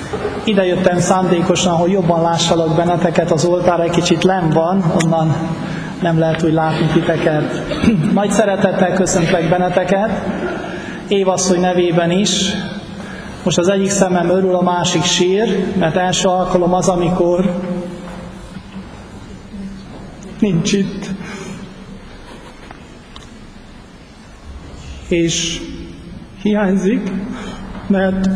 Ide jöttem szándékosan, hogy jobban lássalak benneteket, az oltár egy kicsit lenn van, onnan nem lehet úgy látni titeket. Nagy szeretettel köszöntlek benneteket, Évasszony nevében is. Most az egyik szemem örül, a másik sír, mert első alkalom az, amikor nincs itt. És hiányzik, mert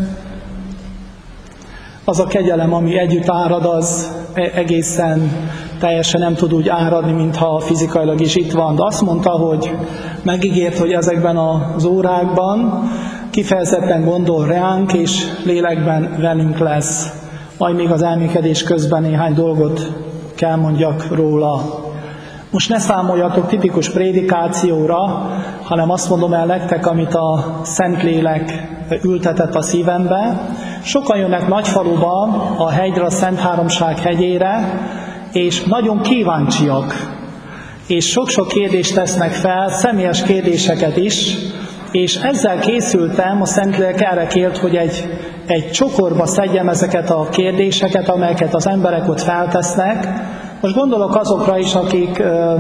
az a kegyelem, ami együtt árad, az egészen teljesen nem tud úgy áradni, mintha fizikailag is itt van. De azt mondta, hogy megígért, hogy ezekben az órákban kifejezetten gondol ránk, és lélekben velünk lesz. Majd még az elmékedés közben néhány dolgot kell mondjak róla. Most ne számoljatok tipikus prédikációra, hanem azt mondom el nektek, amit a Szentlélek ültetett a szívembe. Sokan jönnek Nagyfaluba, a hegyre, a Szent Háromság hegyére, és nagyon kíváncsiak, és sok-sok kérdést tesznek fel, személyes kérdéseket is, és ezzel készültem, a Szentlélek erre kért, hogy egy csokorba szedjem ezeket a kérdéseket, amelyeket az emberek ott feltesznek. Most gondolok azokra is, akik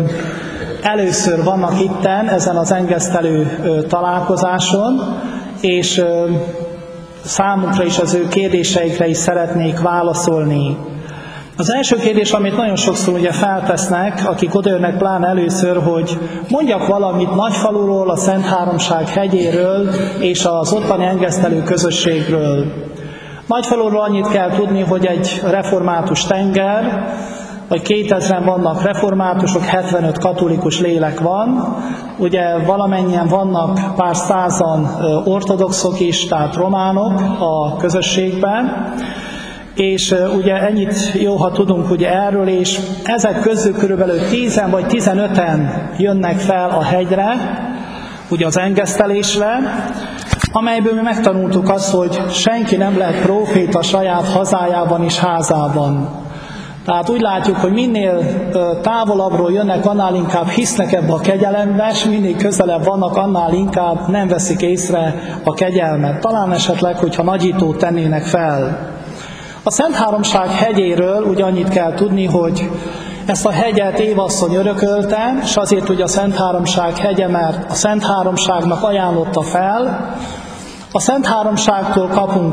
először vannak itten, ezen az engesztelő találkozáson, és számukra is, az ő kérdéseikre is szeretnék válaszolni. Az első kérdés, amit nagyon sokszor ugye feltesznek, akik odajönnek pláne először, hogy mondjak valamit Nagyfaluról, a Szent Háromság hegyéről és az ottani engesztelő közösségről. Nagyfaluról annyit kell tudni, hogy egy református tenger, vagy 2000-en vannak reformátusok, 75 katolikus lélek van. Ugye valamennyien vannak pár százan ortodoxok is, tehát románok a közösségben. És ugye ennyit jó, ha tudunk ugye erről, és ezek közül körülbelül 10 vagy 15-en jönnek fel a hegyre, ugye az engesztelésre, amelyből mi megtanultuk azt, hogy senki nem lehet próféta saját hazájában és házában. Tehát úgy látjuk, hogy minél távolabbról jönnek, annál inkább hisznek ebbe a kegyelembe, és minél közelebb vannak, annál inkább nem veszik észre a kegyelmet. Talán esetleg, hogyha nagyítót tennének fel. A Szent Háromság hegyéről ugye annyit kell tudni, hogy ezt a hegyet Évasszony örökölte, és azért ugye a Szent Háromság hegye, mert a Szent Háromságnak ajánlotta fel. A Szent Háromságtól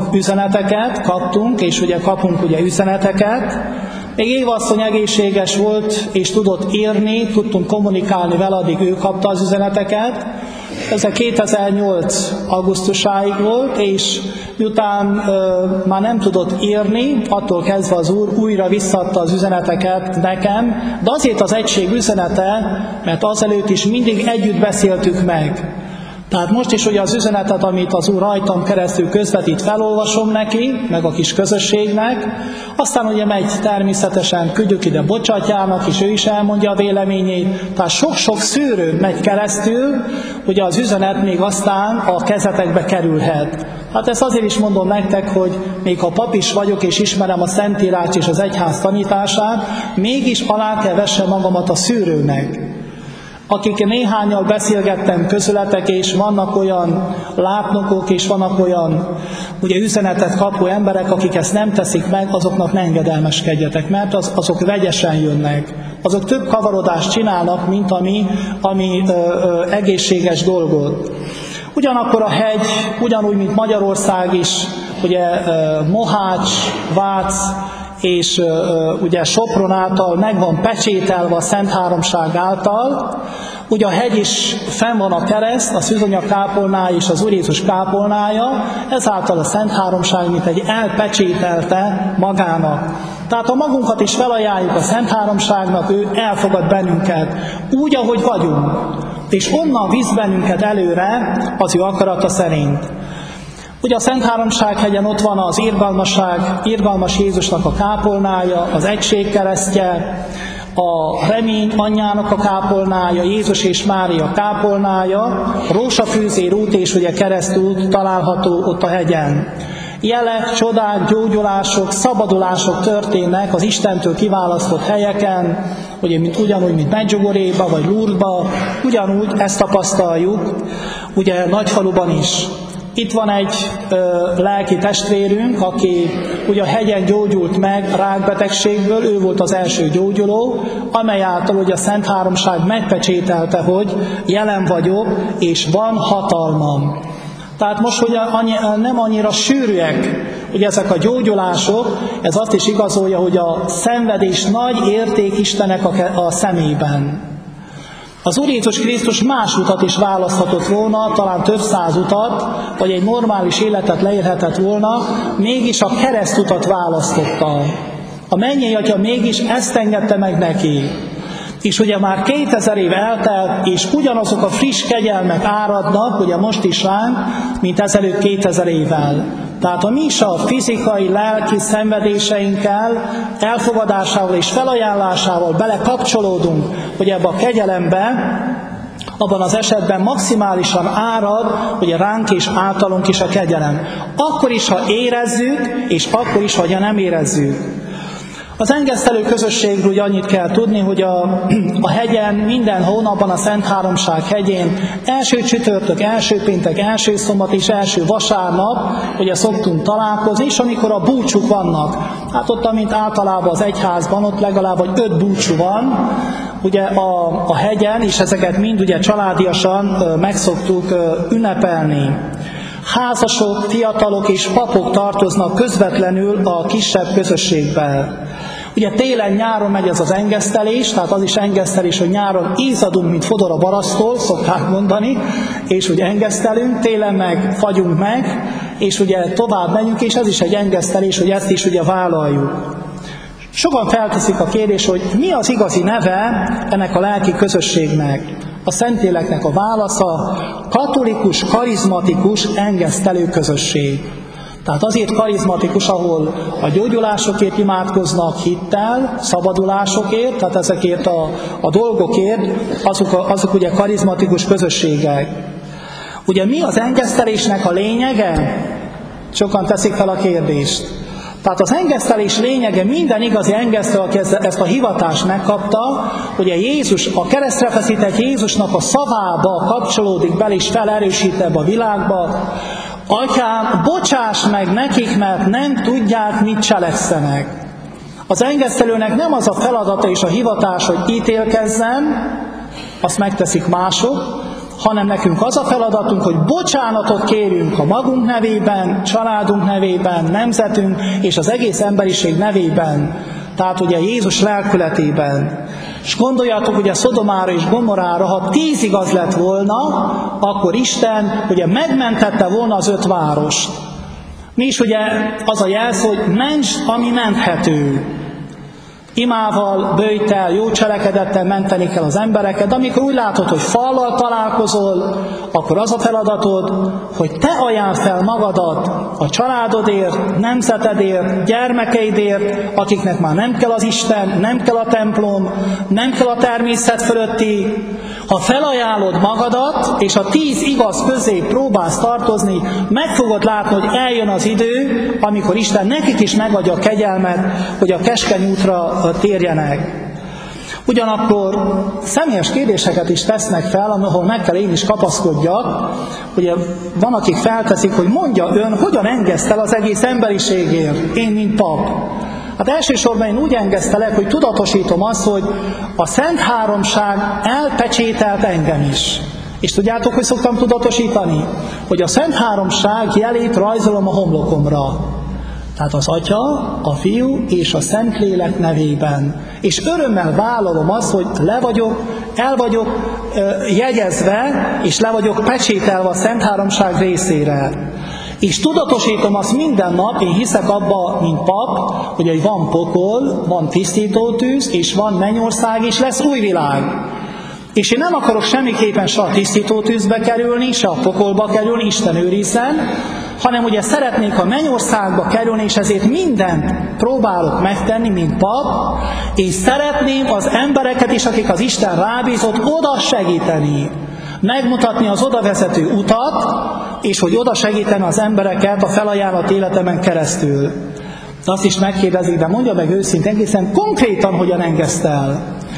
kaptunk, és ugye kapunk ugye üzeneteket. Még Évasszony egészséges volt, és tudott írni, tudtunk kommunikálni vele, addig ő kapta az üzeneteket. Ez a 2008. augusztusáig volt, és miután már nem tudott írni, attól kezdve az Úr újra visszaadta az üzeneteket nekem, de azért az egység üzenete, mert azelőtt is mindig együtt beszéltük meg. Tehát most is ugye az üzenetet, amit az Úr rajtam keresztül közvetít, felolvasom neki, meg a kis közösségnek, aztán ugye megy természetesen, küldjük ide Bocsatyának, és ő is elmondja a véleményét, tehát sok-sok szűrőn megy keresztül, ugye az üzenet még aztán a kezetekbe kerülhet. Hát ezt azért is mondom nektek, hogy még ha pap is vagyok, és ismerem a Szentírást és az egyház tanítását, mégis alá kell vessem magamat a szűrőnek. Akik néhányal beszélgettem közületek, és vannak olyan látnokok, és vannak olyan ugye üzenetet kapó emberek, akik ezt nem teszik meg, azoknak ne engedelmeskedjetek, mert azok vegyesen jönnek. Azok több kavarodást csinálnak, mint ami egészséges dolgot. Ugyanakkor a hegy, ugyanúgy, mint Magyarország is, ugye Mohács, Vác, és ugye Sopron által meg van pecsételve a Szent Háromság által. Ugye a hegy is fenn van a kereszt, a szűzonya kápolnája és az Úr Jézus kápolnája, ezáltal a Szent Háromság mint egy elpecsételte magának. Tehát ha magunkat is felajánljuk a Szent Háromságnak, ő elfogad bennünket úgy, ahogy vagyunk, és onnan visz bennünket előre az ő akarata szerint. Ugye a Szent Háromság hegyen ott van az irgalmas Jézusnak a kápolnája, az egység keresztje, a remény anyjának a kápolnája, Jézus és Mária kápolnája, a rózsafűzér út és ugye keresztút található ott a hegyen. Jelek, csodák, gyógyulások, szabadulások történnek az Istentől kiválasztott helyeken, ugye ugyanúgy, mint Medjugorjéba vagy Lourdesba, ugyanúgy ezt tapasztaljuk, ugye Nagyfaluban is. itt van egy lelki testvérünk, aki ugye a hegyen gyógyult meg rákbetegségből, ő volt az első gyógyuló, amely által ugye a Szent Háromság megpecsételte, hogy jelen vagyok, és van hatalmam. Tehát most ugye nem annyira sűrűek ugye ezek a gyógyulások, ez azt is igazolja, hogy a szenvedés nagy érték Istennek a szemében. Az Úr Jézus Krisztus más utat is választhatott volna, talán több száz utat, vagy egy normális életet leélhetett volna, mégis a keresztutat választotta. A mennyei Atya mégis ezt engedte meg neki. És ugye már 2000 év eltelt, és ugyanazok a friss kegyelmek áradnak, ugye most is ránk, mint ezelőtt 2000 évvel. Tehát ha mi is a fizikai, lelki szenvedéseinkkel, elfogadásával és felajánlásával belekapcsolódunk, hogy ebbe a kegyelembe, abban az esetben maximálisan árad, ugye ránk és általunk is a kegyelem. Akkor is, ha érezzük, és akkor is, ha nem érezzük. Az engesztelő közösségről ugye annyit kell tudni, hogy a hegyen, minden hónapban a Szent Háromság hegyén első csütörtök, első péntek, első szombat és első vasárnap ugye szoktunk találkozni, és amikor a búcsúk vannak, hát ott, amint általában az egyházban, ott legalább vagy 5 búcsú van, ugye a hegyen, és ezeket mind ugye családiasan meg szoktuk ünnepelni. Házasok, fiatalok és papok tartoznak közvetlenül a kisebb közösségbe. Ugye télen-nyáron megy ez az engesztelés, tehát az is engesztelés, hogy nyáron ízadunk, mint fodor a barasztól, szokták mondani, és ugye engesztelünk, télen meg fagyunk meg, és ugye tovább megyünk, és ez is egy engesztelés, hogy ezt is ugye vállaljuk. Sokan felteszik a kérdést, hogy mi az igazi neve ennek a lelki közösségnek. A Szentléleknek a válasza katolikus, karizmatikus, engesztelő közösség. Tehát azért karizmatikus, ahol a gyógyulásokért imádkoznak hittel, szabadulásokért, tehát ezekért a dolgokért, azok ugye karizmatikus közösségek. Ugye mi az engesztelésnek a lényege? Sokan teszik fel a kérdést. Tehát az engesztelés lényege, minden igazi engesztelő, aki ezt a hivatást megkapta, ugye Jézus, a keresztre feszített Jézusnak a szavába kapcsolódik bele és felerősít ebbe a világba. Atyám, bocsáss meg nekik, mert nem tudják, mit cselekszenek. Az engesztelőnek nem az a feladata és a hivatás, hogy ítélkezzen, azt megteszik mások, hanem nekünk az a feladatunk, hogy bocsánatot kérjünk a magunk nevében, családunk nevében, nemzetünk és az egész emberiség nevében. Tehát ugye Jézus lelkületében. És gondoljatok ugye Szodomára és Gomorára, ha 10 igaz lett volna, akkor Isten ugye megmentette volna az 5 várost. Mi is ugye az a jelsz, hogy mentsd, ami menthető. Imával, böjttel, jó cselekedettel menteni kell az embereket, de amikor úgy látod, hogy fallal találkozol, akkor az a feladatod, hogy te ajánld fel magadat a családodért, nemzetedért, gyermekeidért, akiknek már nem kell az Isten, nem kell a templom, nem kell a természet fölötti. Ha felajánlod magadat, és a 10 igaz közé próbálsz tartozni, meg fogod látni, hogy eljön az idő, amikor Isten nekik is megadja a kegyelmet, hogy a keskeny útra térjenek. Ugyanakkor személyes kérdéseket is tesznek fel, ahol meg kell én is kapaszkodjak. Ugye van, akik felteszik, hogy mondja ön, hogyan engesztel az egész emberiségért, én, mint pap. Hát elsősorban én úgy engesztelek, hogy tudatosítom azt, hogy a Szent Háromság elpecsételt engem is. És tudjátok, hogy szoktam tudatosítani? Hogy a Szent Háromság jelét rajzolom a homlokomra. Tehát az Atya, a Fiú és a Szentlélek nevében. És örömmel vállalom azt, hogy el vagyok jegyezve, és le vagyok pecsételve a Szent Háromság részére. És tudatosítom azt minden nap, én hiszek abba, mint pap, hogy van pokol, van tisztítótűz, és van mennyország, és lesz új világ. És én nem akarok semmiképpen se a tisztítótűzbe kerülni, se a pokolba kerülni, Isten őrizzen, hanem ugye szeretnék a mennyországba kerülni, és ezért mindent próbálok megtenni, mint pap, és szeretném az embereket is, akik az Isten rábízott, oda segíteni. Megmutatni az odavezető utat, és hogy oda segíteni az embereket a felajánlott életemen keresztül. De azt is megkérdezik, de mondja meg őszintén, egészen konkrétan hogyan engesztel.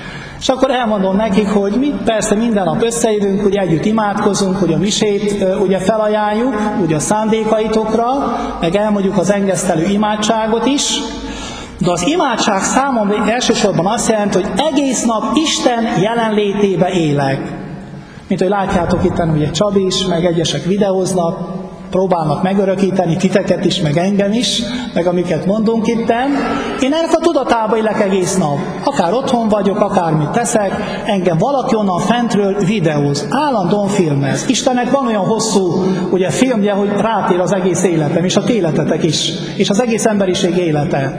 És akkor elmondom nekik, hogy mi persze minden nap összejövünk, ugye együtt imádkozunk, hogy a misét ugye felajánljuk, ugye a szándékaitokra, meg elmondjuk az engesztelő imádságot is, de az imádság számomra elsősorban azt jelenti, hogy egész nap Isten jelenlétébe élek. Mint hogy látjátok itt, ugye Csabi is, meg egyesek videóznak, próbálnak megörökíteni titeket is, meg engem is, meg amiket mondunk itten. Én ennek a tudatába élek egész nap. Akár otthon vagyok, akármit teszek, engem valaki onnan fentről videóz, állandóan filmez. Istennek van olyan hosszú ugye, filmje, hogy rátér az egész életem, és a ti életetek is, és az egész emberiség élete.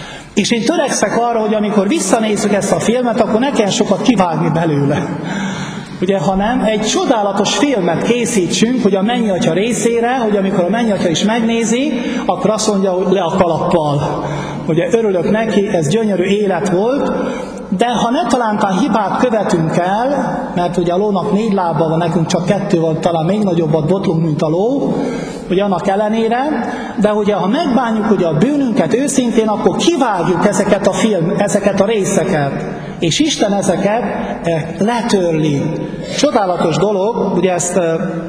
És én törekszek arra, hogy amikor visszanézzük ezt a filmet, akkor ne kell sokat kivágni belőle. Ugye, hanem egy csodálatos filmet készítsünk, hogy a Mennyatya részére, hogy amikor a Mennyatya is megnézi, akkor azt mondja, hogy le a kalappal. Ugye örülök neki, ez gyönyörű élet volt, de ha ne talántán hibát követünk el, mert ugye a lónak 4 lába van, nekünk csak 2 van, talán még nagyobbat botlunk, mint a ló, ugye annak ellenére, de ugye ha megbánjuk ugye a bűnünket őszintén, akkor kivágjuk ezeket a részeket, és Isten ezeket letörli. Csodálatos dolog, ugye ezt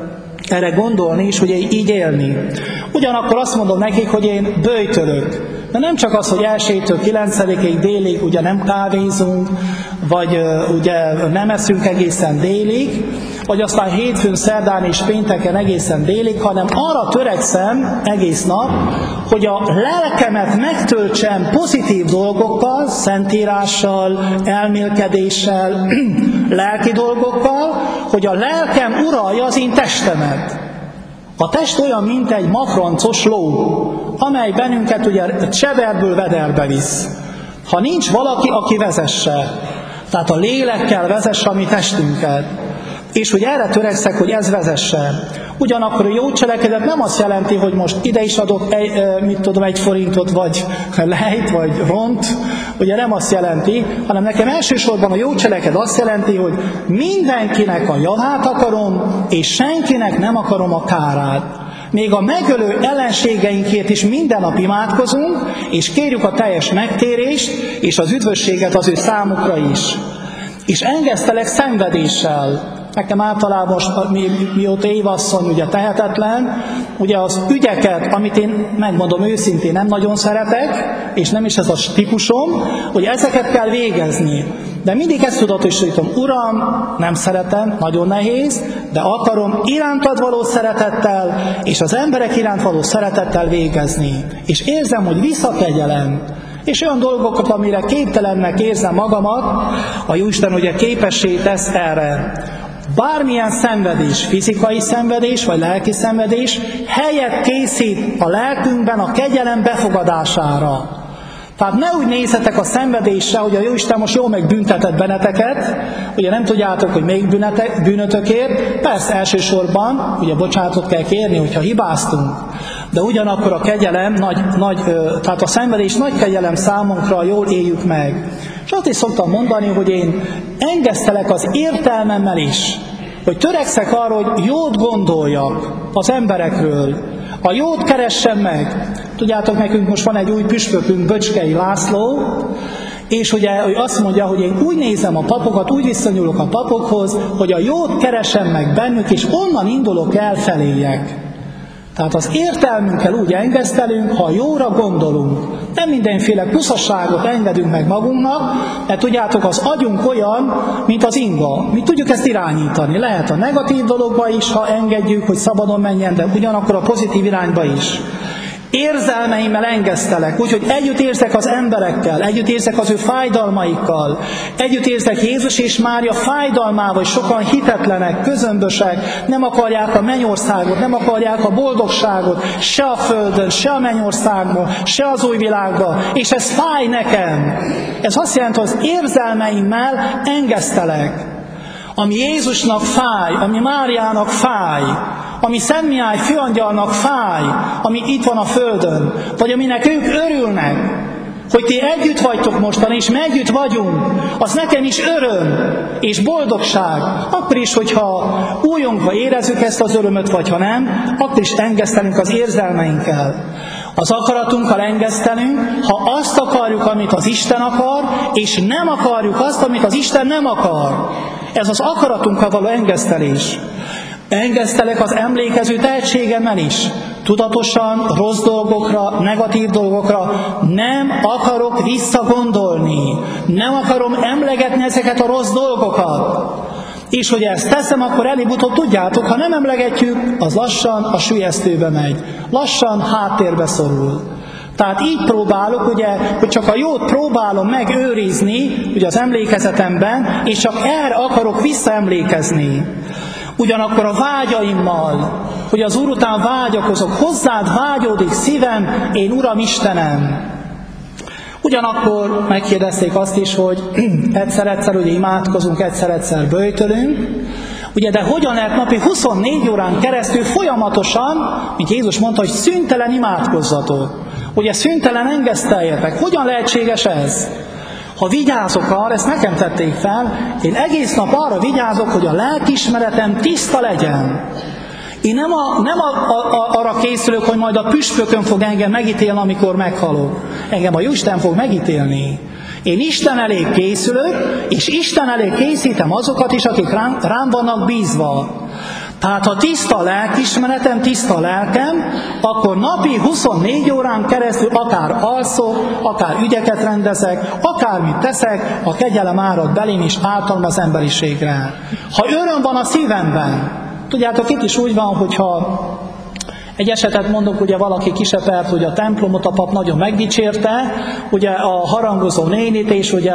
erre gondolni és ugye így élni. Ugyanakkor azt mondom nekik, hogy én böjtölök. De nem csak az, hogy 1-től 9-ig délig ugye nem kávézunk, vagy ugye nem eszünk egészen délig, vagy aztán hétfőn, szerdán és pénteken egészen délig, hanem arra törekszem egész nap, hogy a lelkemet megtöltsem pozitív dolgokkal, szentírással, elmélkedéssel, lelki dolgokkal, hogy a lelkem uralja az én testemet. A test olyan, mint egy makroncos ló, amely bennünket ugye cseverből vederbe visz. Ha nincs valaki, aki vezesse, tehát a lélekkel vezesse a mi testünket, és hogy erre törekszek, hogy ez vezesse. Ugyanakkor a jó cselekedet nem azt jelenti, hogy most ide is adok 1 forintot, vagy lejt, vagy ront, ugye nem azt jelenti, hanem nekem elsősorban a jó cseleked azt jelenti, hogy mindenkinek a javát akarom, és senkinek nem akarom a kárát. Még a megölő ellenségeinkért is minden nap imádkozunk, és kérjük a teljes megtérést, és az üdvösséget az ő számukra is. És engesztelek szenvedéssel. Nekem általában most, mióta Évasszony ugye tehetetlen, ugye az ügyeket, amit én megmondom őszintén nem nagyon szeretek, és nem is ez a típusom, hogy ezeket kell végezni. De mindig ezt tudatosítom, Uram, nem szeretem, nagyon nehéz, de akarom irántad való szeretettel, és az emberek iránt való szeretettel végezni. És érzem, hogy visszakegyelem. És olyan dolgokat, amire képtelennek érzem magamat, a Jóisten ugye képessé tesz erre. Bármilyen szenvedés, fizikai szenvedés, vagy lelki szenvedés, helyet készít a lelkünkben a kegyelem befogadására. Tehát ne úgy nézzetek a szenvedésre, hogy a Jóisten most jól megbüntetett benneteket, ugye nem tudjátok, hogy még bűnötökért, persze elsősorban, ugye bocsánatot kell kérni, hogyha hibáztunk, de ugyanakkor a kegyelem, tehát a szenvedés nagy kegyelem számunkra, jól éljük meg. És azt is szoktam mondani, hogy én engesztelek az értelmemmel is, hogy törekszek arra, hogy jót gondoljak az emberekről, a jót keressem meg. Tudjátok, nekünk most van egy új püspökünk, Böcskei László, és ugye azt mondja, hogy én úgy nézem a papokat, úgy viszonyulok a papokhoz, hogy a jót keresem meg bennük, és onnan indulok el feléjek. Tehát az értelmünkkel úgy engesztelünk, ha jóra gondolunk. Nem mindenféle kuszasságot engedünk meg magunknak, mert tudjátok, az agyunk olyan, mint az inga. Mi tudjuk ezt irányítani. Lehet a negatív dologba is, ha engedjük, hogy szabadon menjen, de ugyanakkor a pozitív irányba is. Érzelmeimmel engesztelek, úgyhogy együtt érzek az emberekkel, együtt érzek az ő fájdalmaikkal, együtt érzek Jézus és Mária fájdalmával, hogy sokan hitetlenek, közömbösek, nem akarják a mennyországot, nem akarják a boldogságot, se a földön, se a mennyországban, se az új világban, és ez fáj nekem. Ez azt jelenti, hogy az érzelmeimmel engesztelek. Ami Jézusnak fáj, ami Máriának fáj, ami Szent Mihály főangyalnak fáj, ami itt van a földön, vagy aminek ők örülnek, hogy ti együtt vagytok mostan, és mi együtt vagyunk, az nekem is öröm és boldogság. Akkor is, hogyha újunkba érezzük ezt az örömöt, vagy ha nem, akkor is engesztelünk az érzelmeinkkel. Az akaratunkkal engesztelünk, ha azt akarjuk, amit az Isten akar, és nem akarjuk azt, amit az Isten nem akar. Ez az akaratunkkal való engesztelés. Engesztelek az emlékező tehetségemmel is. Tudatosan rossz dolgokra, negatív dolgokra nem akarok visszagondolni. Nem akarom emlegetni ezeket a rossz dolgokat. És hogy ezt teszem, akkor előbb-utóbb tudjátok, ha nem emlegetjük, az lassan a süllyesztőbe megy. Lassan háttérbe szorul. Tehát így próbálok, ugye, hogy csak a jót próbálom megőrizni ugye az emlékezetemben, és csak erre akarok visszaemlékezni. Ugyanakkor a vágyaimmal, hogy az Úr után vágyakozok, hozzád vágyódik szívem, én Uram Istenem. Ugyanakkor megkérdezték azt is, hogy egyszer-egyszer ugye imádkozunk, egyszer-egyszer böjtölünk, ugye, de hogyan lehet napi 24 órán keresztül folyamatosan, mint Jézus mondta, hogy szüntelen imádkozzatok. Ugye szüntelen engeszteljetek. Hogyan lehetséges ez? Ha vigyázok arra, ezt nekem tették fel, én egész nap arra vigyázok, hogy a lelkiismeretem tiszta legyen. Én nem arra készülök, hogy majd a püspökön fog engem megítélni, amikor meghalok. Engem a Jóisten fog megítélni. Én Isten elé készülök, és Isten elé készítem azokat is, akik rám vannak bízva. Tehát ha tiszta a lelkiismeretem, tiszta a lelkem, akkor napi 24 órán keresztül akár alszok, akár ügyeket rendezek, akármit teszek, a kegyelem árad belém és általam az emberiségre. Ha öröm van a szívemben, tudjátok, itt is úgy van, hogyha egy esetet mondok, ugye valaki kisepert, hogy a templomot a pap nagyon megdicsérte, ugye a harangozó nénit és ugye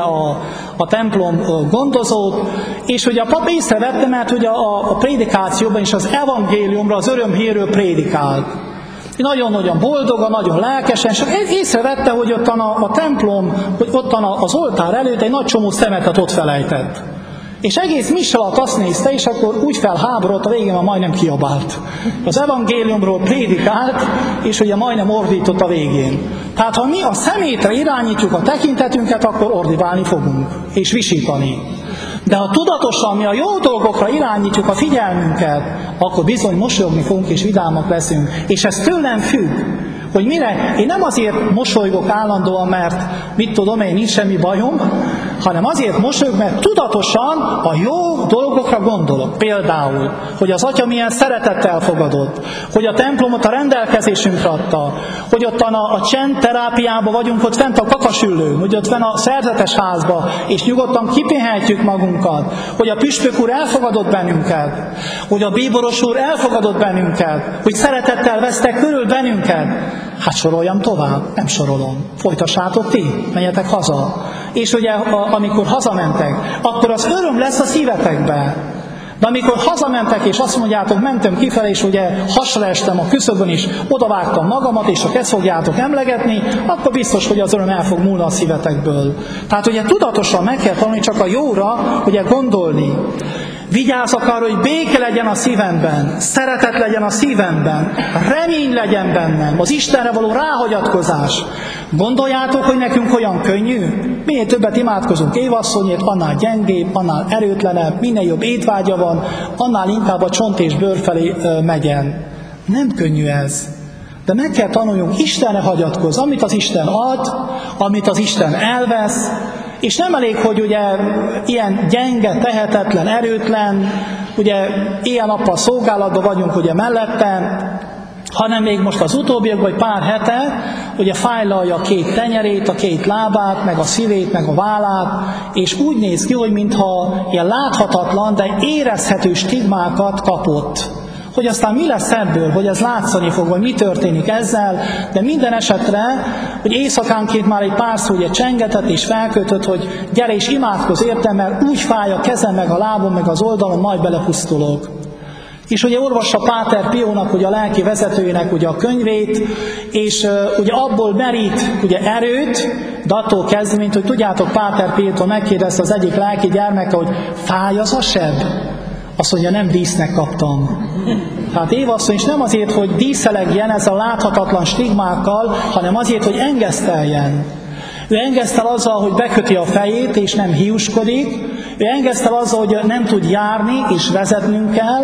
a templom gondozót, és ugye a pap észrevette, mert ugye a prédikációban is az evangéliumra, az örömhírről prédikált. Nagyon-nagyon boldogan, nagyon lelkesen, és észrevette, hogy ottan a templom, hogy ottan az oltár előtt egy nagy csomó szemetet ott felejtett. És egész mise alatt azt nézte, és akkor úgy felháborodott, a végén már majdnem kiabált. Az evangéliumról prédikált, és ugye majdnem ordított a végén. Tehát ha mi a szemétre irányítjuk a tekintetünket, akkor ordibálni fogunk, és visítani. De ha tudatosan mi a jó dolgokra irányítjuk a figyelmünket, akkor bizony mosolyogni fogunk, és vidámak leszünk. És ez tőlem függ, hogy mire. Én nem azért mosolygok állandóan, mert mit tudom én, nincs semmi bajom, hanem azért mosolyog, mert tudatosan a jó dolgokra gondolok. Például, hogy az Atya milyen szeretettel fogadott, hogy a templomot a rendelkezésünkre adta, hogy ott a csend terápiában vagyunk, ott fent a kakasüllőn, hogy ott fent a szerzetes házba, és nyugodtan kipihenhetjük magunkat, hogy a püspök úr elfogadott bennünket, hogy a bíboros úr elfogadott bennünket, hogy szeretettel vesztek körül bennünket. Hát soroljam tovább? Nem sorolom. Folytassátok ti, menjetek haza. És ugye, amikor hazamentek, akkor az öröm lesz a szívetekbe. De amikor hazamentek, és azt mondjátok, mentem kifelé, és ugye hasra estem a küszöbön is, odavágtam magamat, és ha ezt fogjátok emlegetni, akkor biztos, hogy az öröm el fog múlni a szívetekből. Tehát ugye tudatosan meg kell tanulni csak a jóra, ugye gondolni. Vigyázzak arra, hogy béke legyen a szívemben, szeretet legyen a szívemben, remény legyen bennem, az Istenre való ráhagyatkozás. Gondoljátok, hogy nekünk olyan könnyű? Minél többet imádkozunk Évasszonyért, annál gyengébb, annál erőtlenebb, minél jobb étvágya van, annál inkább a csont és bőr felé megyen. Nem könnyű ez. De meg kell tanuljunk Istenre hagyatkozni, amit az Isten ad, amit az Isten elvesz, és nem elég, hogy ugye ilyen gyenge, tehetetlen, erőtlen, ugye éjjel-nappal szolgálatban vagyunk ugye mellette, hanem még most az utóbbiakban, vagy pár hete, ugye fájlalja a két tenyerét, a két lábát, meg a szívét, meg a vállát, és úgy néz ki, hogy mintha ilyen láthatatlan, de érezhető stigmákat kapott. Hogy aztán mi lesz ebből, hogy ez látszani fog, vagy mi történik ezzel, de minden esetre, hogy éjszakánként már egy párszor ugye csengetett és felkötött, hogy gyere és imádkozz értem, mert úgy fáj a kezem, meg a lábom, meg az oldalon, majd belepusztulok. És ugye olvassa Páter Piónak, ugye a lelki vezetőjének ugye a könyvét, és ugye abból merít ugye erőt, de attól kezdve, mint hogy tudjátok, Páter Piótól megkérdezte az egyik lelki gyermeke, hogy fáj az a seb? Azt mondja, nem dísznek kaptam. Tehát Évasszony is nem azért, hogy díszelegjen ezzel a láthatatlan stigmákkal, hanem azért, hogy engeszteljen. Ő engesztel azzal, hogy beköti a fejét, és nem hiúskodik. Ő engesztel azzal, hogy nem tud járni, és vezetnünk kell.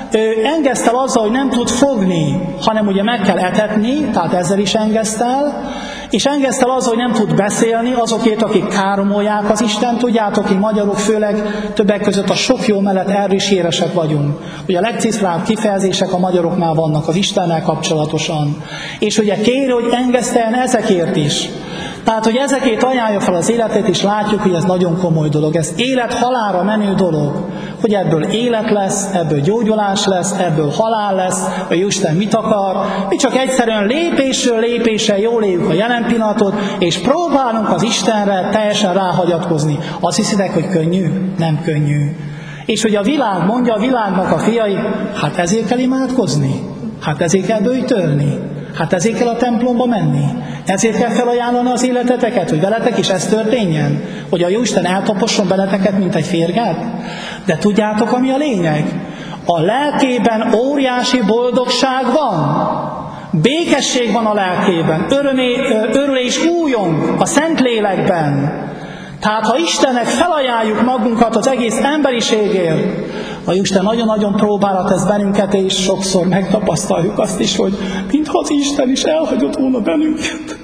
engesztel azzal, hogy nem tud fogni, hanem ugye meg kell etetni, tehát ezzel is engesztel, és engesztel azzal, hogy nem tud beszélni azokért, akik káromolják az Istent. Tudjátok, hogy magyarok főleg többek között a sok jó mellett erről is híresek vagyunk. Ugye a legcisztrább kifejezések a magyaroknál vannak az Istennel kapcsolatosan. És ugye kéri, hogy engeszteljen ezekért is. Tehát, hogy ezekért ajánlja fel az életét, és látjuk, hogy ez nagyon komoly dolog. Ez élet-halálra menő dolog. Hogy ebből élet lesz, ebből gyógyulás lesz, ebből halál lesz, hogy Isten mit akar. Mi csak egyszerűen lépésről lépésre jól éljük a jelen pillanatot, és próbálunk az Istenre teljesen ráhagyatkozni. Azt hiszitek, hogy könnyű? Nem könnyű. És hogy a világ mondja, a világnak a fiai, hát ezért kell imádkozni, hát ezért kell böjtölni, hát ezért kell a templomba menni, ezért kell felajánlani az életeteket, hogy veletek is ez történjen, hogy a Jóisten eltaposson beleteket, mint egy férget. De tudjátok, ami a lényeg? A lelkében óriási boldogság van, békesség van a lelkében, örülés újong a Szentlélekben. Tehát ha Istennek felajánljuk magunkat az egész emberiségért, a Isten nagyon-nagyon próbálhat ez bennünket, és sokszor megtapasztaljuk azt is, hogy mintha az Isten is elhagyott volna bennünket.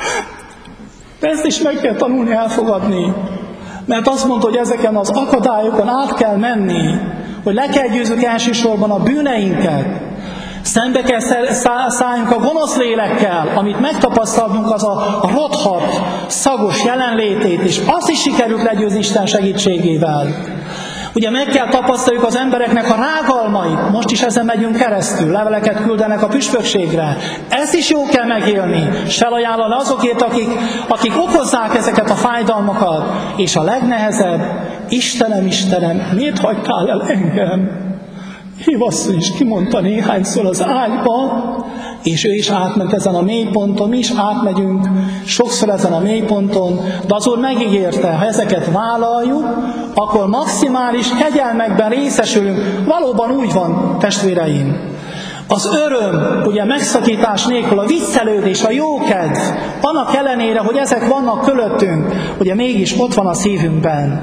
De ezt is meg kell tanulni elfogadni. Mert azt mondta, hogy ezeken az akadályokon át kell menni, hogy le kell győzzük elsősorban a bűneinket. Szembe kell szálljunk a gonosz lélekkel, amit megtapasztalunk, az a rothadt, szagos jelenlétét, és azt is sikerült legyőzni Isten segítségével. Ugye meg kell tapasztaljuk az embereknek a rágalmait, most is ezen megyünk keresztül, leveleket küldenek a püspökségre. Ezt is jó kell megélni, és felajánlani azokért, akik okozzák ezeket a fájdalmakat. És a legnehezebb, Istenem, Istenem, miért hagytál el engem? Évasszony is kimondta néhányszor az ágyba, és ő is átment ezen a mélyponton, mi is átmegyünk sokszor ezen a mélyponton, de az Úr megígérte, ha ezeket vállaljuk, akkor maximális kegyelmekben részesülünk. Valóban úgy van, testvéreim. Az öröm, ugye megszakítás nélkül, a viccelődés, a jókedv, annak ellenére, hogy ezek vannak körülöttünk, ugye mégis ott van a szívünkben.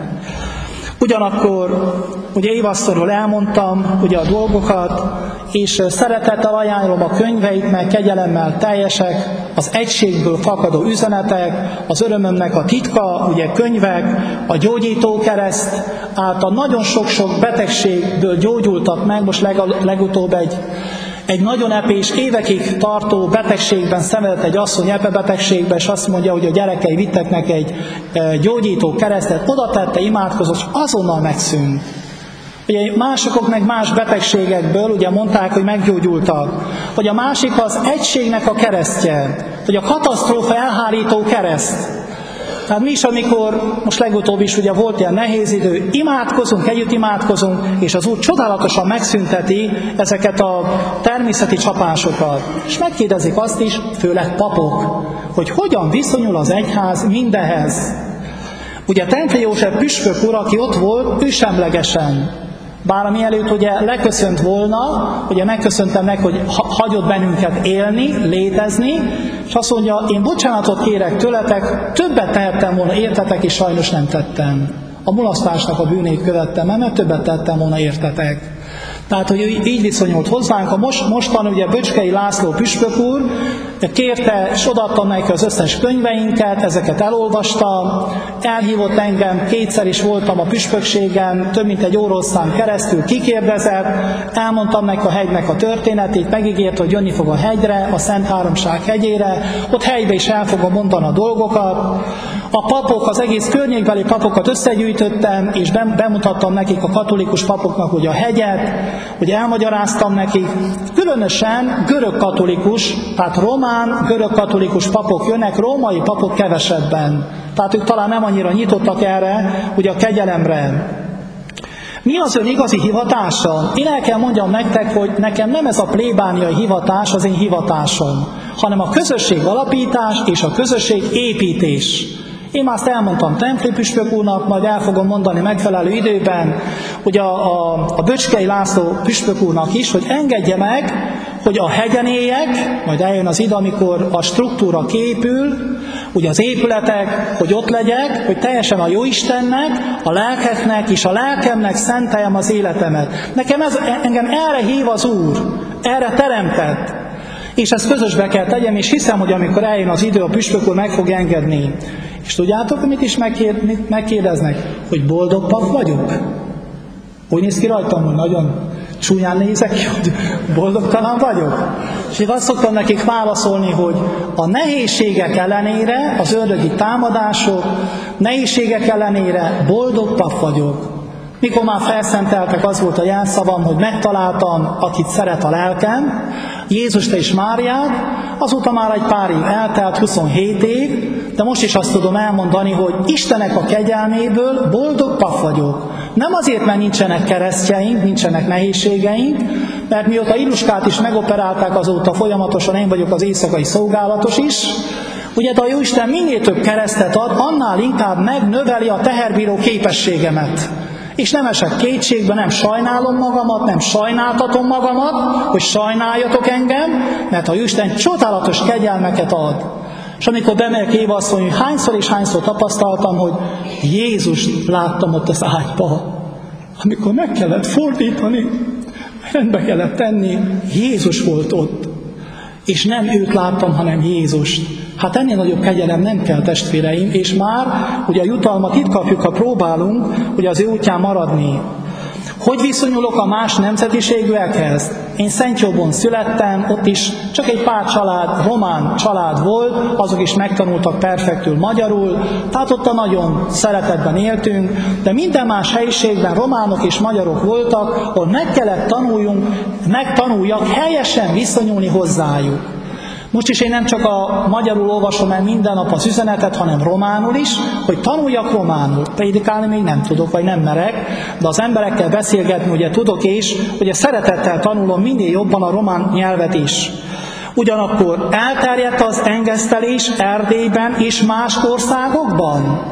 Ugyanakkor, ugye évasszonyról elmondtam ugye a dolgokat, és szeretettel ajánlom a könyveit, mert kegyelemmel teljesek, az egységből fakadó üzenetek, az örömömnek a titka, ugye könyvek, a gyógyító kereszt által nagyon sok-sok betegségből gyógyultak meg, most legutóbb egy nagyon epés, évekig tartó betegségben szenvedett egy asszony epebetegségben, és azt mondja, hogy a gyerekei vittek neki egy gyógyító keresztet, oda tette, imádkozott, és azonnal megszűnt. Ugye másokok meg más betegségekből ugye mondták, hogy meggyógyultak. Hogy a másik az egységnek a keresztje, hogy a katasztrófa elhárító kereszt. Tehát mi is, amikor most legutóbb is ugye volt ilyen nehéz idő, imádkozunk, együtt imádkozunk, és az Úr csodálatosan megszünteti ezeket a természeti csapásokat. És megkérdezik azt is, főleg papok, hogy hogyan viszonyul az egyház mindenhez. Ugye Templi József püspök úr, aki ott volt, ő semlegesen. Bár mielőtt ugye leköszönt volna, ugye megköszöntem meg, hogy hagyott bennünket élni, létezni, és azt mondja, én bocsánatot kérek tőletek, többet tehettem volna értetek, és sajnos nem tettem. A mulasztásnak a bűnét követtem, mert többet tettem volna értetek. Tehát, hogy így viszonyult hozzánk. A mostan ugye Böcskei László püspök úr kérte, és odaadtam neki az összes könyveinket, ezeket elolvastam, elhívott engem, kétszer is voltam a püspökségen, több mint egy órosszám keresztül kikérdezett, elmondtam neki a hegynek a történetét, megígért, hogy jönni fog a hegyre, a Szent Háromság hegyére, ott helybe is el fogom mondani a dolgokat. A papok, az egész környékbeli papokat összegyűjtöttem, és bemutattam nekik a katolikus papoknak ugye a hegyet, hogy elmagyaráztam nekik, különösen görögkatolikus, tehát román görögkatolikus papok jönnek, római papok kevesebben. Tehát ők talán nem annyira nyitottak erre, ugye a kegyelemre. Mi az ön igazi hivatása? Én el kell mondjam nektek, hogy nekem nem ez a plébániai hivatás az én hivatásom, hanem a közösség alapítás és a közösség építés. Én már azt elmondtam Templi püspök úrnak, majd el fogom mondani megfelelő időben, hogy a Böcskei László püspök úrnak is, hogy engedje meg, hogy a hegyen éljek, majd eljön az idő, amikor a struktúra képül, ugye az épületek, hogy ott legyek, hogy teljesen a Jóistennek, a lelkeknek és a lelkemnek szenteljem az életemet. Engem erre hív az Úr, erre teremtett. És ezt közösbe kell tegyem, és hiszem, hogy amikor eljön az idő, a püspök úr meg fog engedni. És tudjátok, mit is megkérdeznek? Hogy boldog pap vagyok? Úgy néz ki rajtam, hogy nagyon csúnyán nézek ki, hogy boldogtalan vagyok. És én azt szoktam nekik válaszolni, hogy a nehézségek ellenére, az ördögi támadások, nehézségek ellenére boldog pap vagyok. Mikor már felszenteltek, az volt a jelszavam, hogy megtaláltam, akit szeret a lelkem, Jézust és Máriát, azóta már egy pár év eltelt, 27 év, de most is azt tudom elmondani, hogy Istenek a kegyelméből boldog pap vagyok. Nem azért, mert nincsenek keresztjeink, nincsenek nehézségeink, mert mióta Iluskát is megoperálták, azóta folyamatosan én vagyok az éjszakai szolgálatos is, ugye, de a Jóisten minél több keresztet ad, annál inkább megnöveli a teherbíró képességemet. És nem esek kétségbe, nem sajnálom magamat, nem sajnáltatom magamat, hogy sajnáljatok engem, mert a Isten csodálatos kegyelmeket ad. És amikor bemegyek Éva azt mondja, hogy hányszor és hányszor tapasztaltam, hogy Jézust láttam ott az ágyba. Amikor meg kellett fordítani, rendbe kellett tenni, Jézus volt ott. És nem őt láttam, hanem Jézust. Hát ennél nagyobb kegyelem nem kell, testvéreim, és már ugye a jutalmat itt kapjuk, ha próbálunk ugye az ő útján maradni. Hogy viszonyulok a más nemzetiségűekhez? Én Szentjóbon születtem, ott is csak egy pár család, román család volt, azok is megtanultak perfektül magyarul, tehát ott a nagyon szeretetben éltünk, de minden más helyiségben románok és magyarok voltak, ahol meg kellett megtanuljak helyesen viszonyulni hozzájuk. Most is én nem csak a magyarul olvasom el minden nap az üzenetet, hanem románul is, hogy tanuljak románul. Prédikálni még nem tudok, vagy nem merek, de az emberekkel beszélgetni ugye tudok, és ugye szeretettel tanulom minél jobban a román nyelvet is. Ugyanakkor elterjedt az engesztelés Erdélyben és más országokban?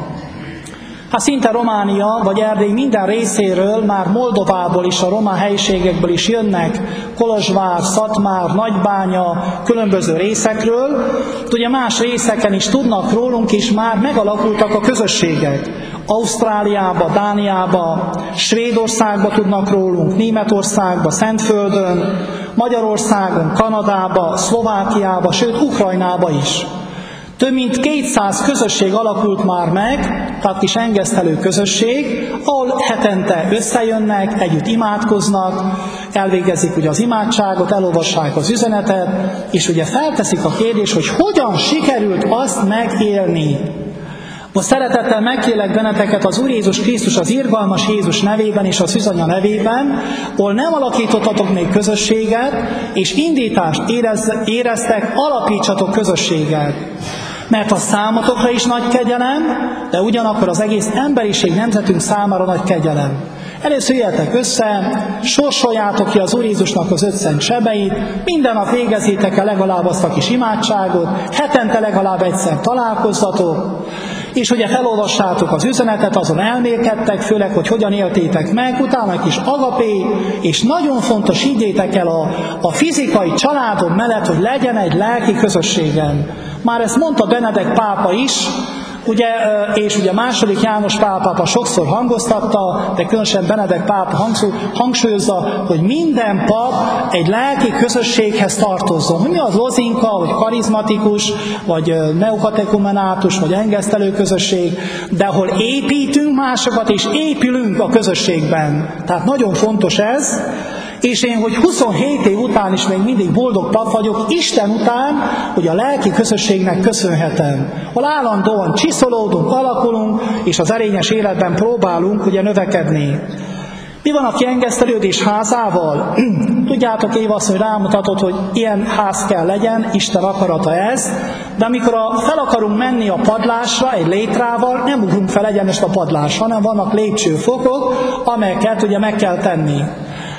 Hát szinte Románia vagy Erdély minden részéről, már Moldovából is, a román helyiségekből is jönnek, Kolozsvár, Szatmár, Nagybánya, különböző részekről. Ugye más részeken is tudnak rólunk, és már megalakultak a közösségek. Ausztráliába, Dániába, Svédországba tudnak rólunk, Németországba, Szentföldön, Magyarországon, Kanadába, Szlovákiába, sőt Ukrajnába is. Több mint 200 közösség alakult már meg, tehát kis engesztelő közösség, ahol hetente összejönnek, együtt imádkoznak, elvégezik ugye az imádságot, elolvassák az üzenetet, és ugye felteszik a kérdést, hogy hogyan sikerült azt megélni. Most szeretettel megkérlek benneteket az Úr Jézus Krisztus, az irgalmas Jézus nevében és a Szűzanya nevében, ahol nem alakítottatok még közösséget, és indítást éreztek, alapítsatok közösséget. Mert a számotokra is nagy kegyelem, de ugyanakkor az egész emberiség nemzetünk számára nagy kegyelem. Először jöjjetek össze, sorsoljátok ki az Úr Jézusnak az 5 szent sebeit, minden nap végezzétek el legalább azt a kis imádságot, hetente legalább egyszer találkozzatok, és ugye felolvassátok az üzenetet, azon elmélkedtek, főleg, hogy hogyan éltétek meg, utána egy kis agapé, és nagyon fontos, higgyétek el a fizikai családom mellett, hogy legyen egy lelki közösségem. Már ezt mondta Benedek pápa is, ugye, és ugye második János Pál pápa sokszor hangoztatta, de különösen Benedek pápa hangsúlyozza, hogy minden pap egy lelki közösséghez tartozzon. Hogy mi az lozinka, vagy karizmatikus, vagy neokatekumenátus, vagy engesztelő közösség, de ahol építünk másokat, és épülünk a közösségben. Tehát nagyon fontos ez. És én, hogy 27 év után is még mindig boldog pap vagyok, Isten után, hogy a lelki közösségnek köszönhetem. Hol állandóan csiszolódunk, alakulunk, és az erényes életben próbálunk ugye növekedni. Mi van a kiengesztelődés házával? Tudjátok, Éva azt, hogy rámutatott, hogy ilyen ház kell legyen, Isten akarata ez, de amikor fel akarunk menni a padlásra egy létrával, nem ugrunk fel egyenest a padlásra, hanem vannak lépcsőfokok, amelyeket ugye meg kell tenni.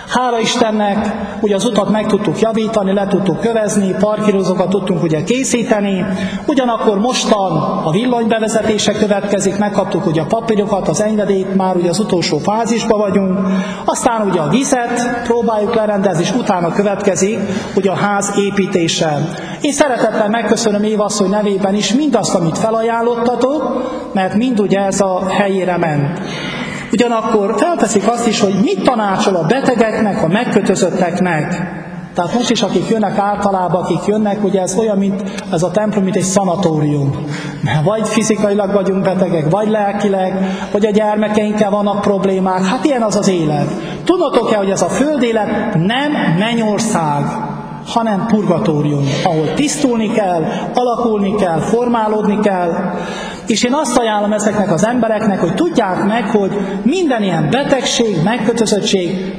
Hála Istennek, ugye az utat meg tudtuk javítani, le tudtuk kövezni, parkírozókat tudtunk ugye készíteni, ugyanakkor mostan a villanybevezetése következik, megkaptuk ugye a papírokat, az engedélyt, már ugye az utolsó fázisban vagyunk, aztán ugye a vizet próbáljuk lerendezni, és utána következik ugye a ház építése. Én szeretettel megköszönöm Éva asszony nevében is mindazt, amit felajánlottatok, mert mind ugye ez a helyére ment. Ugyanakkor felteszik azt is, hogy mit tanácsol a betegeknek, a megkötözötteknek. Tehát most is, akik jönnek általában, akik jönnek, ugye ez olyan, mint ez a templom, mint egy szanatórium. Vagy fizikailag vagyunk betegek, vagy lelkileg, vagy a gyermekeinkkel vannak problémák. Hát ilyen az az élet. Tudnotok-e, hogy ez a földélet nem mennyország, hanem purgatórium, ahol tisztulni kell, alakulni kell, formálódni kell. És én azt ajánlom ezeknek az embereknek, hogy tudják meg, hogy minden ilyen betegség, megkötözöttség,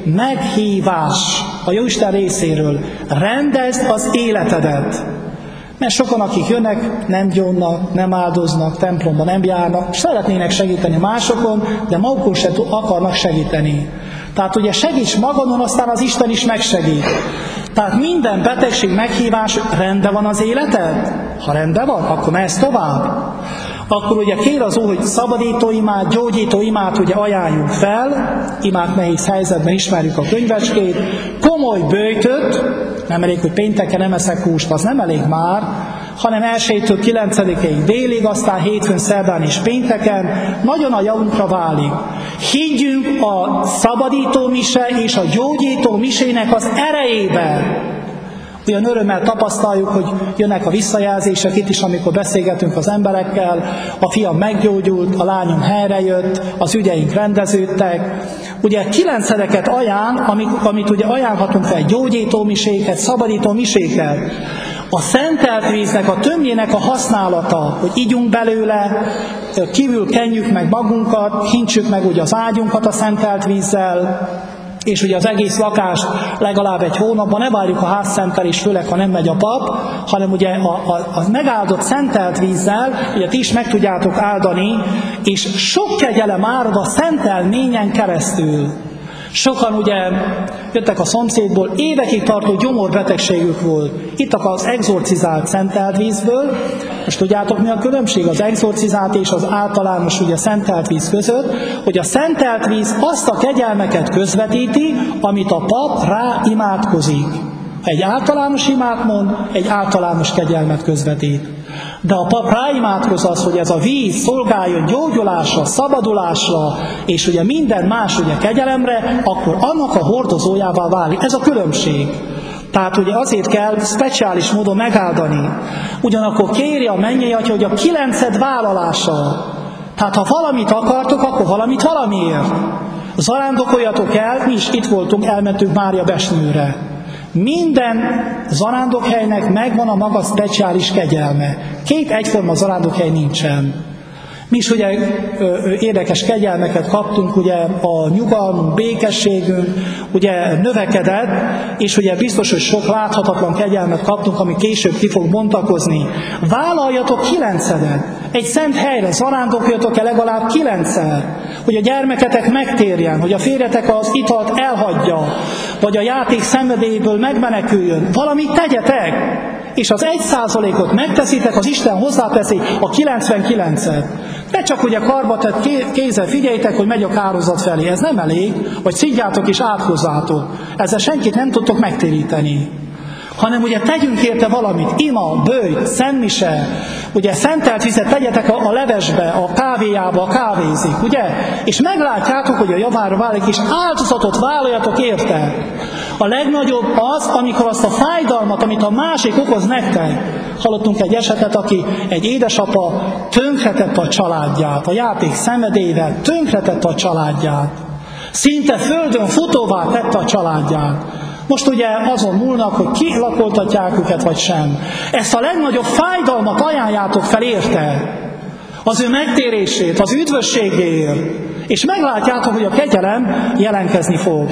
meghívás a Jóisten részéről. Rendezd az életedet. Mert sokan, akik jönnek, nem gyónnak, nem áldoznak, templomba nem járnak, szeretnének segíteni másokon, de magukon se akarnak segíteni. Tehát ugye segíts magadon, aztán az Isten is megsegít. Tehát minden betegség, meghívás, rendben van az életed? Ha rendben van, akkor mehetsz tovább. Akkor ugye kér az Úr, hogy szabadító imát, gyógyító imát ugye ajánljunk fel, imát nehéz helyzetben ismerjük a könyvecskét, komoly böjtöt, nem elég, hogy pénteken nem eszek húst, az nem elég már, hanem 1-től 9-ig délig, aztán hétfőn, szerdán és pénteken, nagyon a javunkra válik. Higgyünk a szabadító mise és a gyógyító misének az erejébe. Olyan örömmel tapasztaljuk, hogy jönnek a visszajelzések itt is, amikor beszélgetünk az emberekkel, a fiam meggyógyult, a lányom helyrejött, az ügyeink rendeződtek. Ugye 9-eket ajánl, amit ugye ajánlhatunk fel, gyógyító miséket, szabadító miséket. A szentelt víznek, a tömjének a használata, hogy ígyunk belőle, kívül kenjük meg magunkat, hintsük meg ugye az ágyunkat a szentelt vízzel, és ugye az egész lakást legalább egy hónapban ne várjuk a házszentelés, főleg ha nem megy a pap, hanem ugye a megáldott szentelt vízzel, ugye ti is meg tudjátok áldani, és sok kegyelem árad a szentelményen keresztül. Sokan ugye jöttek a szomszédból, évekig tartó gyomorbetegségük volt. Ittak az exorcizált szentelt vízből. Most tudjátok, mi a különbség az exorcizált és az általános ugye szentelt víz között, hogy a szentelt víz azt a kegyelmeket közvetíti, amit a pap rá imádkozik. Ha egy általános imát mond, egy általános kegyelmet közvetít. De a pap ráimádkoz az, hogy ez a víz szolgáljon gyógyulásra, szabadulásra, és ugye minden más ugye kegyelemre, akkor annak a hordozójává válik. Ez a különbség. Tehát ugye azért kell speciális módon megáldani. Ugyanakkor kéri a mennyei Atya, hogy a 9 vállalása. Tehát ha valamit akartok, akkor valamit valamiért. Zarándokoljatok el, mi is itt voltunk, elmentünk Mária Besnőre. Minden zarándokhelynek megvan a maga speciális kegyelme. 2 egyforma zarándokhely nincsen. Mi is ugye érdekes kegyelmeket kaptunk, ugye a nyugalmunk, békességünk, ugye növekedett, és ugye biztos, hogy sok láthatatlan kegyelmet kaptunk, ami később ki fog bontakozni. Vállaljatok 9-et. Egy szent helyre zarándokoljatok el legalább 9-szer, hogy a gyermeketek megtérjen, hogy a férjetek az italt elhagyja, vagy a játék szenvedélyből megmeneküljön. Valamit tegyetek! És az 1%-ot megteszitek, az Isten hozzáteszi a 99-et. Ne csak ugye karba tett kézzel figyeljétek, hogy megy a kározat felé. Ez nem elég, vagy szidjátok és áthozzátok. Ezzel senkit nem tudtok megtéríteni. Hanem ugye tegyünk érte valamit, ima, böjt, szentmise, ugye szentelt vizet tegyetek a levesbe, a kávéjába, a kávézik, ugye? És meglátjátok, hogy a javára válik, és áldozatot vállaljatok érte. A legnagyobb az, amikor azt a fájdalmat, amit a másik okoz nektek. Hallottunk egy esetet, aki egy édesapa tönkretette a családját, a játék szenvedélyével tönkretette a családját. Szinte földön futóvá tette a családját. Most ugye azon múlnak, hogy kilakoltatják őket, vagy sem. Ezt a legnagyobb fájdalmat ajánljátok fel érte. Az ő megtérését, az üdvösségéért. És meglátjátok, hogy a kegyelem jelenkezni fog.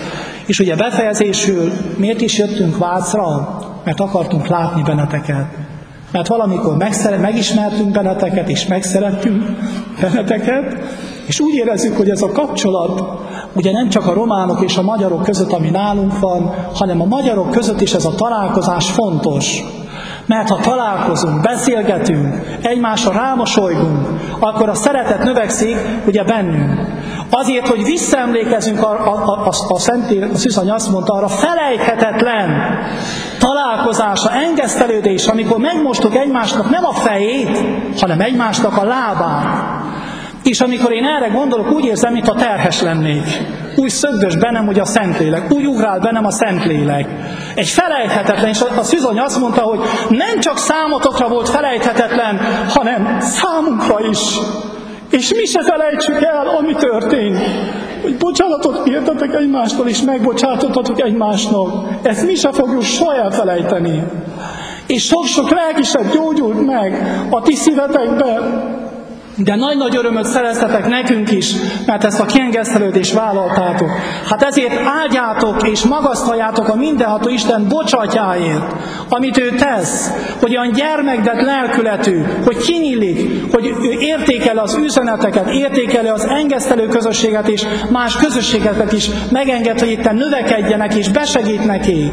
És ugye befejezésül miért is jöttünk Vácra? Mert akartunk látni benneteket. Mert valamikor megismertünk benneteket, és megszerettünk benneteket, és úgy érezzük, hogy ez a kapcsolat ugye nem csak a románok és a magyarok között, ami nálunk van, hanem a magyarok között is ez a találkozás fontos. Mert ha találkozunk, beszélgetünk, egymásra rámosolygunk, akkor a szeretet növekszik ugye bennünk. Azért, hogy visszaemlékezünk, a Szűzany azt mondta, arra felejthetetlen találkozásra, engesztelődésre, amikor megmostuk egymásnak nem a fejét, hanem egymásnak a lábát. És amikor én erre gondolok, úgy érzem, mintha terhes lennék. Úgy szögdös bennem, hogy a Szentlélek, úgy ugrál bennem a Szentlélek. Egy felejthetetlen, és a Szűzany azt mondta, hogy nem csak számotokra volt felejthetetlen, hanem számunkra is. És mi se felejtsük el, ami történt. Hogy bocsánatot kértetek egymástól, és megbocsátottatok egymásnak. Ezt mi se fogjuk soha elfelejteni. És sok-sok lelkiség gyógyult meg a ti szívetekben. De nagy-nagy örömöt szereztetek nekünk is, mert ezt a kiengesztelődést vállaltátok. Hát ezért áldjátok és magasztaljátok a mindenható Isten bocsátyáért, amit ő tesz, hogy olyan gyermekdet lelkületű, hogy kinyílik, hogy ő értékeli az üzeneteket, értékeli az engesztelő közösséget és más közösségeket is, megenged, hogy itt növekedjenek és besegít neki.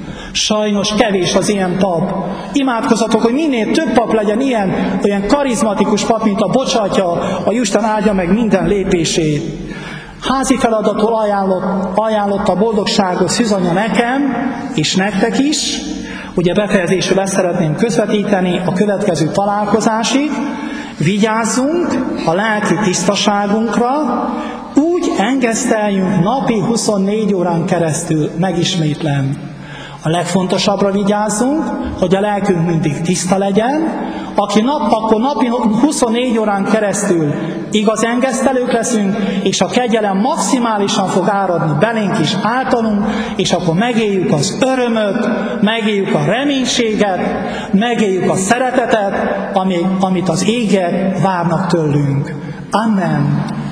Sajnos kevés az ilyen pap. Imádkozzatok, hogy minél több pap legyen olyan karizmatikus pap, mint a bocsátja, a Isten áldja meg minden lépését. Házi feladatul ajánlott a boldogságot Szűzanya nekem, és nektek is. Ugye befejezésül ezt szeretném közvetíteni a következő találkozásig. Vigyázzunk a lelki tisztaságunkra, úgy engeszteljünk napi 24 órán keresztül, megismétlem. A legfontosabbra vigyázzunk, hogy a lelkünk mindig tiszta legyen, akkor napi 24 órán keresztül igaz engesztelők leszünk, és a kegyelem maximálisan fog áradni belénk is, általunk, és akkor megéljük az örömöt, megéljük a reménységet, megéljük a szeretetet, amit az égek várnak tőlünk. Amen.